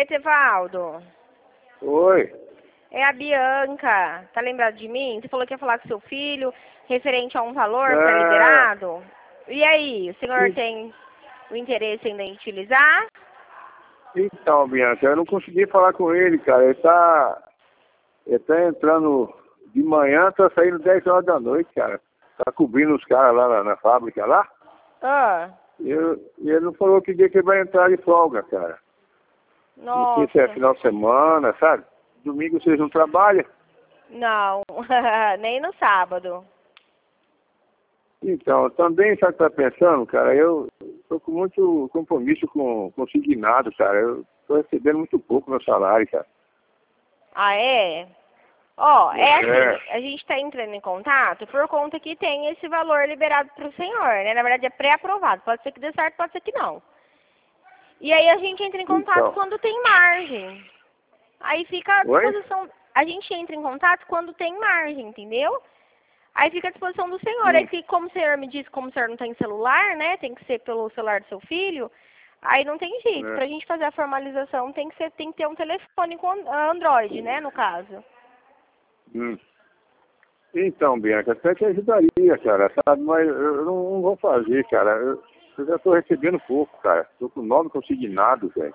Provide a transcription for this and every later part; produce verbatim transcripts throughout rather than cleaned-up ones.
Etevaldo. Oi. É a Bianca. Tá lembrado de mim? Você falou que ia falar com seu filho referente a um valor É... para liberado. E aí, o senhor E... tem o interesse em utilizar? Então, Bianca, eu não consegui falar com ele, cara. Ele tá... Ele tá entrando de manhã, tá saindo dez horas da noite, cara. Tá cobrindo os caras lá na, na fábrica lá. Ah. E, eu, e ele não falou que dia que ele vai entrar de folga, cara. Nossa. Não sei se é final de semana, sabe? Domingo vocês não trabalham? Não, nem no sábado. Então, também, sabe o que tá pensando, cara? Eu tô com muito compromisso com o consignado, cara. Eu tô recebendo muito pouco meu salário, cara. Ah, é? Ó, oh, é assim, É. a gente tá entrando em contato por conta que tem esse valor liberado pro senhor, né? Na verdade é pré-aprovado. Pode ser que dê certo, pode ser que não. E aí a gente entra em contato Então. quando tem margem. Aí fica à Oi? disposição... A gente entra em contato quando tem margem, entendeu? Aí fica à disposição do senhor. Hum. Aí que, como o senhor me disse, como o senhor não tem celular, né? Tem que ser pelo celular do seu filho. Aí não tem jeito. É. Pra gente fazer a formalização tem que, ser, tem que ter um telefone com Android, né? No caso. Hum. Então, Bianca, até que ajudaria, cara, sabe? Mas eu não, não vou fazer, cara. Eu, eu já tô recebendo pouco, cara. Tô com nove consignados, velho.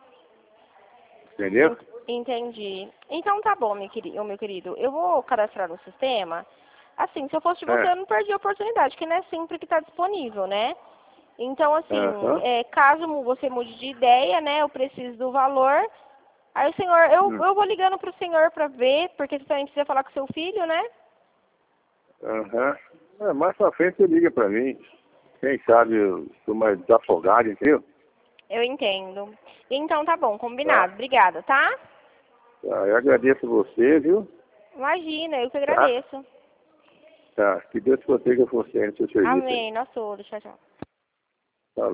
Entendeu? Entendi. Então tá bom, meu querido, meu querido. Eu vou cadastrar no sistema. Assim, se eu fosse de você, É. eu não perdi a oportunidade, que não é sempre que está disponível, né? Então, assim, Uhum. é, caso você mude de ideia, né, eu preciso do valor. Aí o senhor, eu, Hum. eu vou ligando pro senhor para ver, porque você também precisa falar com seu filho, né? Aham. Uhum. É, mais pra frente você liga pra mim. Quem sabe eu tô mais desafogado, entendeu? Eu entendo. Então tá bom, Tá? combinado. Obrigada, tá? Tá, eu agradeço você, viu? Imagina, eu que Tá? agradeço. Tá. Que Deus proteja você no seu serviço aí. Amém, nós todos. Tchau, tchau.